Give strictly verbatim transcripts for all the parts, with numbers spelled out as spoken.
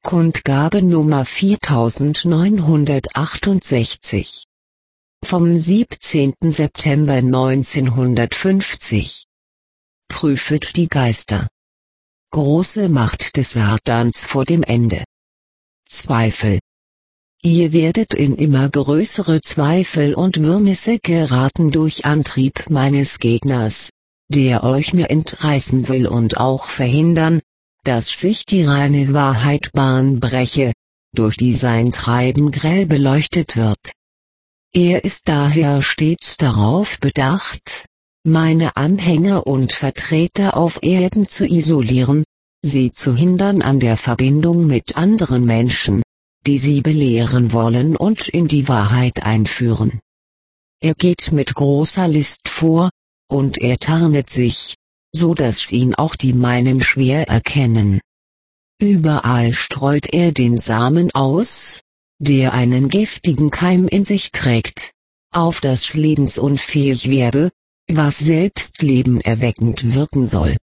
Kundgabe Nummer viertausendneunhundertachtundsechzig. Vom siebzehnten September neunzehnhundertfünfzig. Prüfet die Geister. Große Macht des Satans vor dem Ende. Zweifel. Ihr werdet in immer größere Zweifel und Wirrnisse geraten durch Antrieb meines Gegners, der euch mir entreißen will und auch verhindern, dass sich die reine Wahrheit Bahn breche, durch die sein Treiben grell beleuchtet wird. Er ist daher stets darauf bedacht, meine Anhänger und Vertreter auf Erden zu isolieren, sie zu hindern an der Verbindung mit anderen Menschen, die sie belehren wollen und in die Wahrheit einführen. Er geht mit großer List vor, und er tarnet sich, so dass ihn auch die meinen schwer erkennen. Überall streut er den Samen aus, der einen giftigen Keim in sich trägt, auf das lebensunfähig werde, was selbst lebenerweckend wirken soll.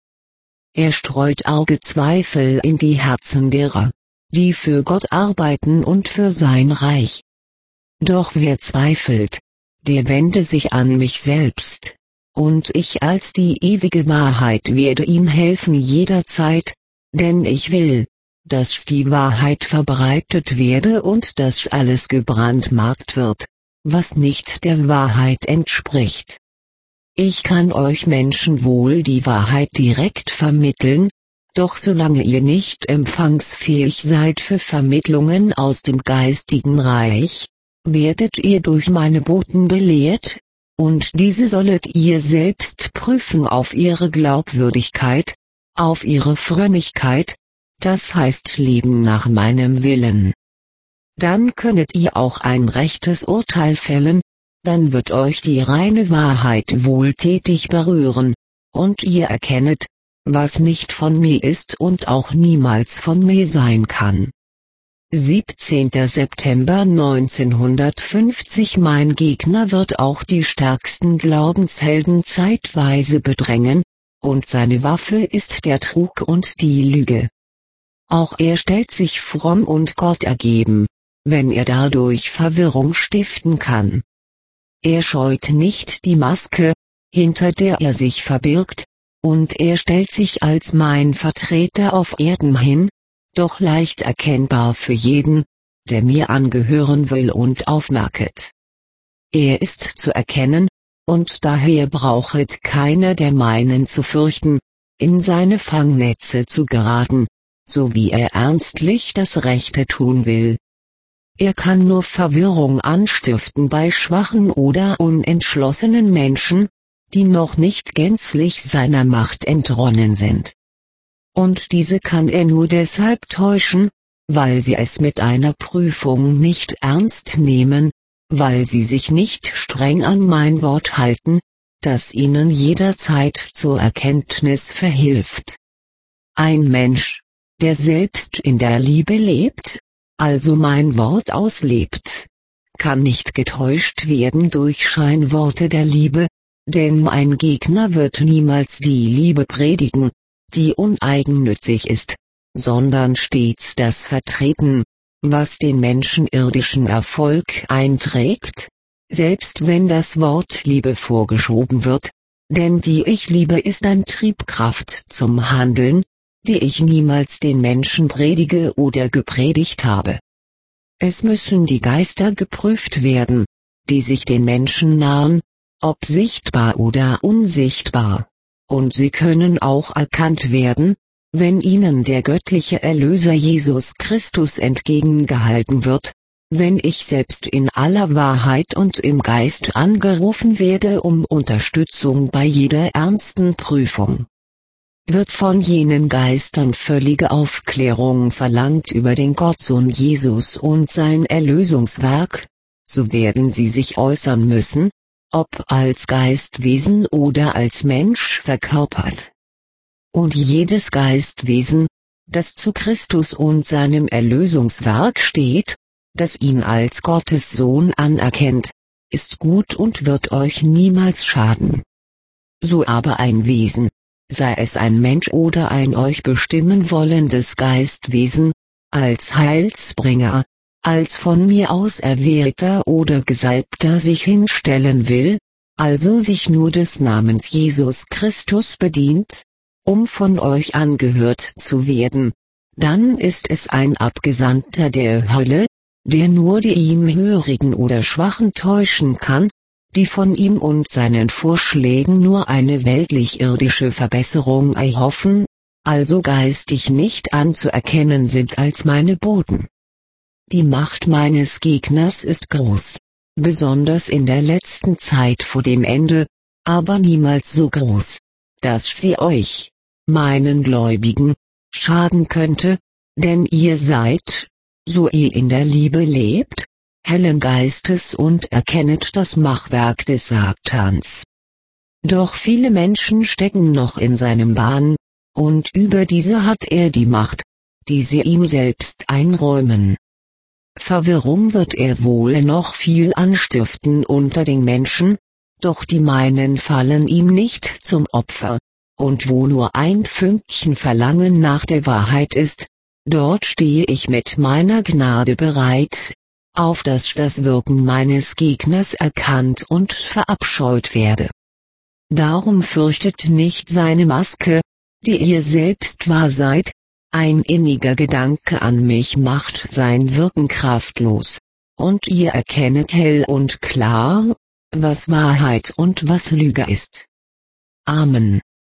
Er streut arge Zweifel in die Herzen derer, die für Gott arbeiten und für sein Reich. Doch wer zweifelt, der wende sich an mich selbst, und ich als die ewige Wahrheit werde ihm helfen jederzeit, denn ich will, dass die Wahrheit verbreitet werde und dass alles gebrandmarkt wird, was nicht der Wahrheit entspricht. Ich kann euch Menschen wohl die Wahrheit direkt vermitteln, doch solange ihr nicht empfangsfähig seid für Vermittlungen aus dem geistigen Reich, werdet ihr durch meine Boten belehrt, und diese sollet ihr selbst prüfen auf ihre Glaubwürdigkeit, auf ihre Frömmigkeit, das heißt Leben nach meinem Willen. Dann könnet ihr auch ein rechtes Urteil fällen, dann wird euch die reine Wahrheit wohltätig berühren, und ihr erkennet, was nicht von mir ist und auch niemals von mir sein kann. siebzehnter September neunzehnhundertfünfzig. Mein Gegner wird auch die stärksten Glaubenshelden zeitweise bedrängen, und seine Waffe ist der Trug und die Lüge. Auch er stellt sich fromm und Gott ergeben, wenn er dadurch Verwirrung stiften kann. Er scheut nicht die Maske, hinter der er sich verbirgt, und er stellt sich als mein Vertreter auf Erden hin, doch leicht erkennbar für jeden, der mir angehören will und aufmerket. Er ist zu erkennen, und daher brauchet keiner der meinen zu fürchten, in seine Fangnetze zu geraten, so wie er ernstlich das Rechte tun will. Er kann nur Verwirrung anstiften bei schwachen oder unentschlossenen Menschen, die noch nicht gänzlich seiner Macht entronnen sind. Und diese kann er nur deshalb täuschen, weil sie es mit einer Prüfung nicht ernst nehmen, weil sie sich nicht streng an mein Wort halten, das ihnen jederzeit zur Erkenntnis verhilft. Ein Mensch, der selbst in der Liebe lebt, also mein Wort auslebt, kann nicht getäuscht werden durch Scheinworte der Liebe, denn mein Gegner wird niemals die Liebe predigen, die uneigennützig ist, sondern stets das vertreten, was den Menschen irdischen Erfolg einträgt, selbst wenn das Wort Liebe vorgeschoben wird, denn die Ich-Liebe ist eine Triebkraft zum Handeln, die ich niemals den Menschen predige oder gepredigt habe. Es müssen die Geister geprüft werden, die sich den Menschen nahen, ob sichtbar oder unsichtbar. Und sie können auch erkannt werden, wenn ihnen der göttliche Erlöser Jesus Christus entgegengehalten wird, wenn ich selbst in aller Wahrheit und im Geist angerufen werde um Unterstützung bei jeder ernsten Prüfung. Wird von jenen Geistern völlige Aufklärung verlangt über den Gottsohn Jesus und sein Erlösungswerk, so werden sie sich äußern müssen, ob als Geistwesen oder als Mensch verkörpert. Und jedes Geistwesen, das zu Christus und seinem Erlösungswerk steht, das ihn als Gottes Sohn anerkennt, ist gut und wird euch niemals schaden. So aber ein Wesen, sei es ein Mensch oder ein euch bestimmen wollendes Geistwesen, als Heilsbringer, als von mir auserwählter oder Gesalbter sich hinstellen will, also sich nur des Namens Jesus Christus bedient, um von euch angehört zu werden, dann ist es ein Abgesandter der Hölle, der nur die ihm Hörigen oder Schwachen täuschen kann, die von ihm und seinen Vorschlägen nur eine weltlich-irdische Verbesserung erhoffen, also geistig nicht anzuerkennen sind als meine Boten. Die Macht meines Gegners ist groß, besonders in der letzten Zeit vor dem Ende, aber niemals so groß, dass sie euch, meinen Gläubigen, schaden könnte, denn ihr seid, so ihr in der Liebe lebt, hellen Geistes und erkennet das Machwerk des Satans. Doch viele Menschen stecken noch in seinem Bann, und über diese hat er die Macht, die sie ihm selbst einräumen. Verwirrung wird er wohl noch viel anstiften unter den Menschen, doch die meinen fallen ihm nicht zum Opfer, und wo nur ein Fünkchen Verlangen nach der Wahrheit ist, dort stehe ich mit meiner Gnade bereit, auf dass das Wirken meines Gegners erkannt und verabscheut werde. Darum fürchtet nicht seine Maske, die ihr selbst wahr seid, ein inniger Gedanke an mich macht sein Wirken kraftlos, und ihr erkennet hell und klar, was Wahrheit und was Lüge ist. Amen.